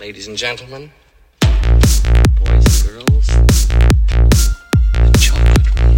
Ladies and gentlemen, boys and girls, the chocolate room.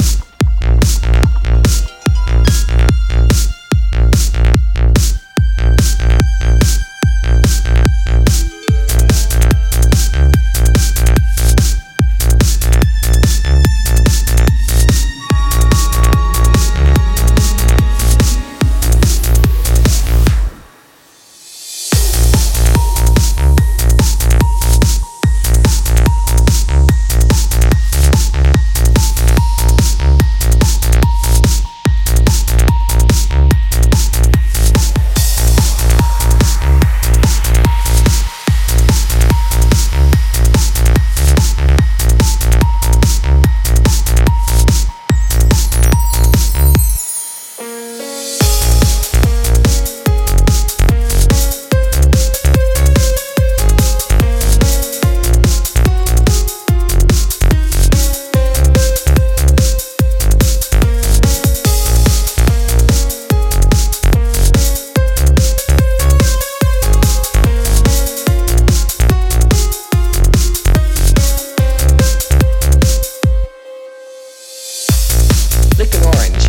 Lick an orange.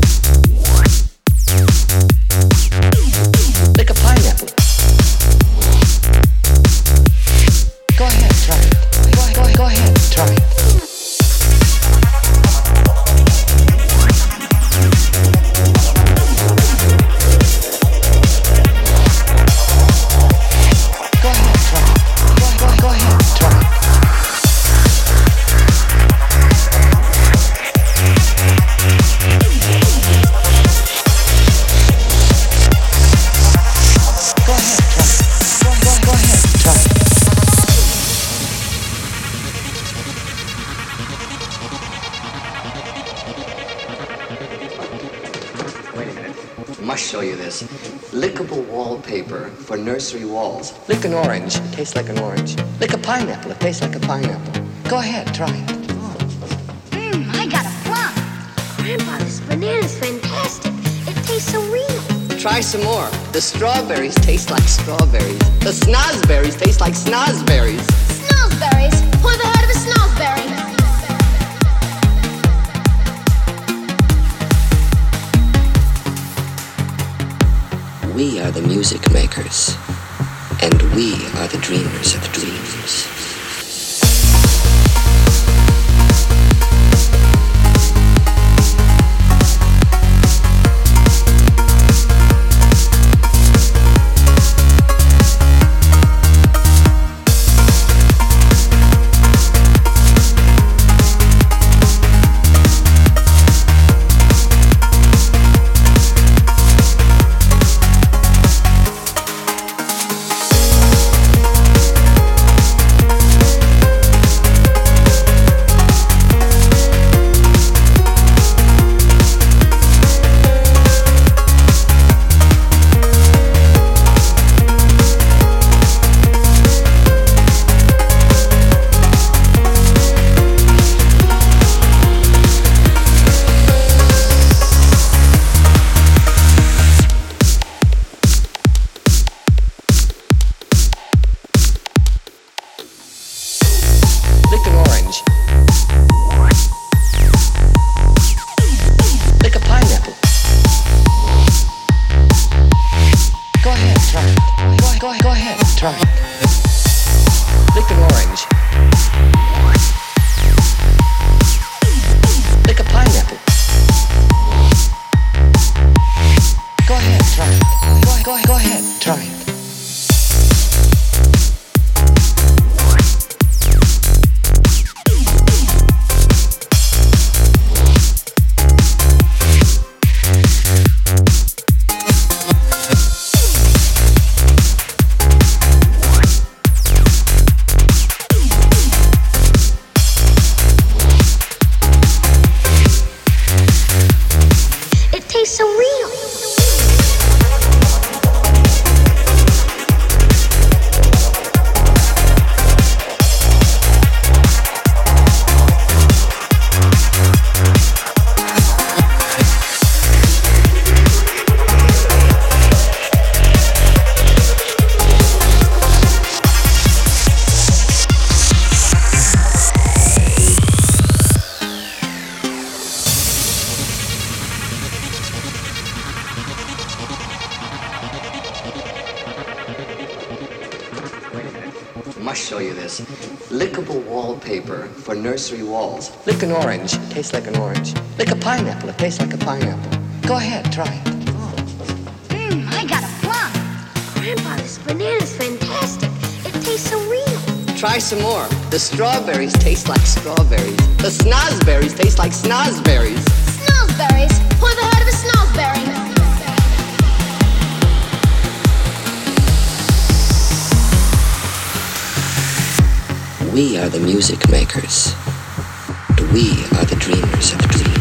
Lick a pineapple. Go ahead, try it. Go ahead, try it. I must show you this. Lickable wallpaper for nursery walls. Lick an orange, it tastes like an orange. Lick a pineapple, it tastes like a pineapple. Go ahead, try it. I got a plum. Grandpa, this banana's fantastic. It tastes so real. Try some more. The strawberries taste like strawberries. The snozberries taste like snozberries. Snozberries? Who ever heard of a snozberry? We are the music makers, and we are the dreamers of dreams. Lick an orange. Lick a pineapple. Go ahead, try it. Go ahead, try it. Lick an orange. Lick a pineapple. Go ahead, try it. Go ahead, try it. must show you this. Lickable wallpaper for nursery walls. Lick an orange, tastes like an orange. Lick a pineapple, it tastes like a pineapple. Go ahead, try it. I got a plum. Grandpa, this banana's fantastic. It tastes so real. Try some more. The strawberries taste like strawberries. The snozberries taste like snozberries. Snozberries? Who ever heard of a snozberry? We are the music makers. We are the dreamers of dreams.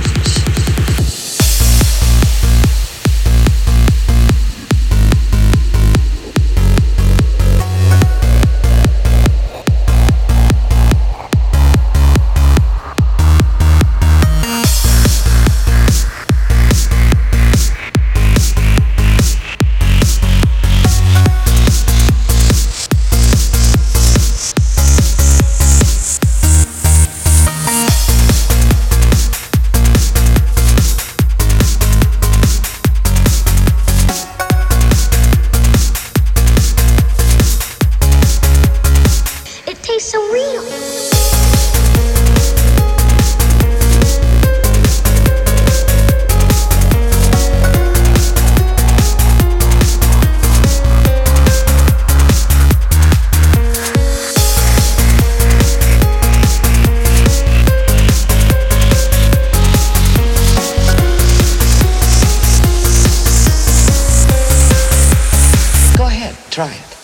So real. Go ahead, try it.